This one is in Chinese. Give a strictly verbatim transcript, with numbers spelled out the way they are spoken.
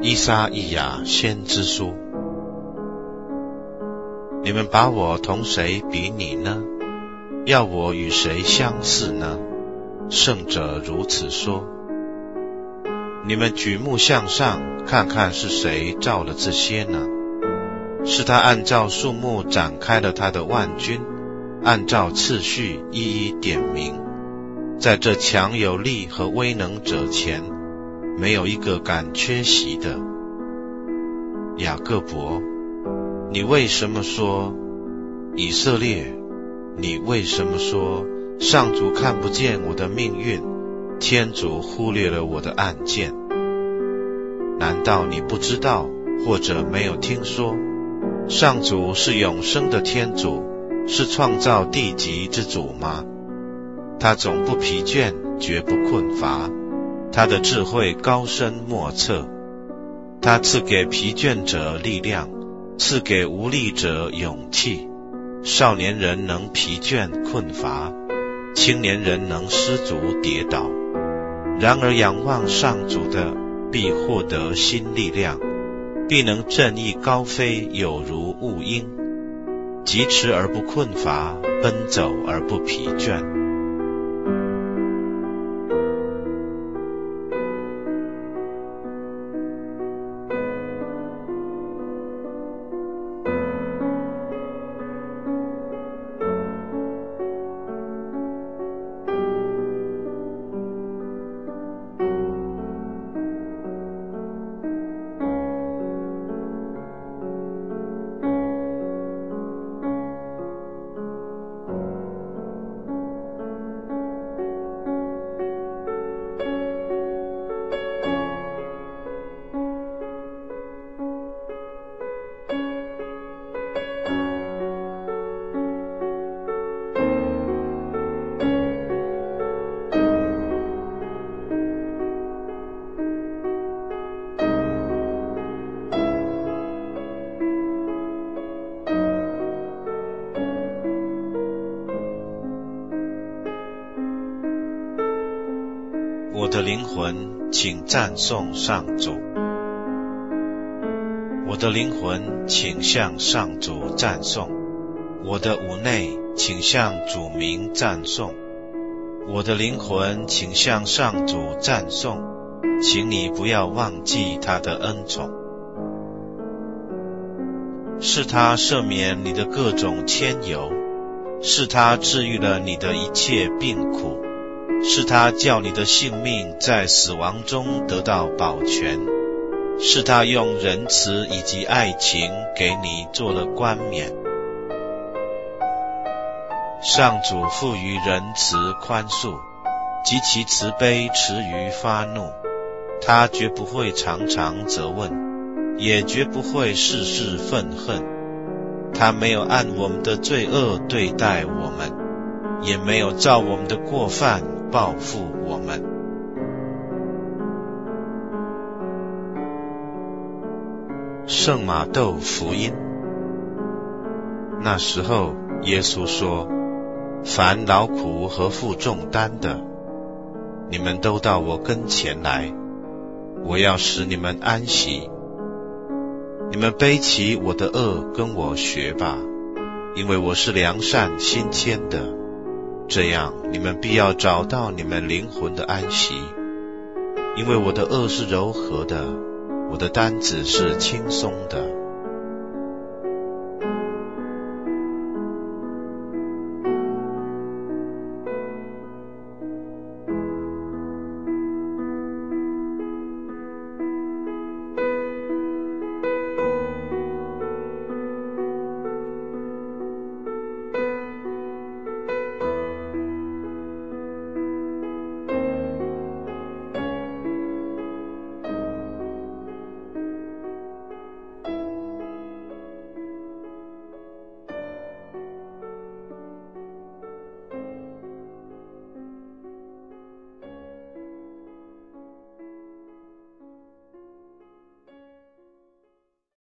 依撒意亚先知书。你们把我同谁比拟呢？要我与谁相似呢？圣者如此说。你们举目向上，看看是谁造了这些呢？是他按照数目展开了他的万军，按照次序一一点明。在这强有力和威能者前，没有一个敢缺席的。雅各伯，你为什么说？以色列，你为什么说？上主看不见我的命运，天主忽略了我的案件。难道你不知道，或者没有听说，上主是永生的天主，是创造地极之主吗？他总不疲倦，绝不困乏，他的智慧高深莫测。他赐给疲倦者力量，赐给无力者勇气。少年人能疲倦困乏，青年人能失足跌倒。然而仰望上主的，必获得新力量，必能振翼高飞，有如雾鹰，疾驰而不困乏，奔走而不疲倦。我的灵魂，请赞颂上主。我的灵魂，请向上主赞颂。我的五内，请向主名赞颂。我的灵魂，请向上主赞颂。请你不要忘记他的恩宠。是他赦免你的各种愆尤，是他治愈了你的一切病苦。是他叫你的性命在死亡中得到保全，是他用仁慈以及爱情给你做了冠冕。上主富于仁慈宽恕，极其慈悲迟于发怒。他绝不会常常责问，也绝不会事事愤恨。他没有按我们的罪恶对待我们，也没有照我们的过犯报复我们。圣马窦福音。那时候，耶稣说：凡劳苦和负重担的，你们都到我跟前来，我要使你们安息。你们背起我的轭跟我学吧，因为我是良善心谦的，这样你们必要找到你们灵魂的安息。因为我的轭是柔和的，我的担子是轻松的。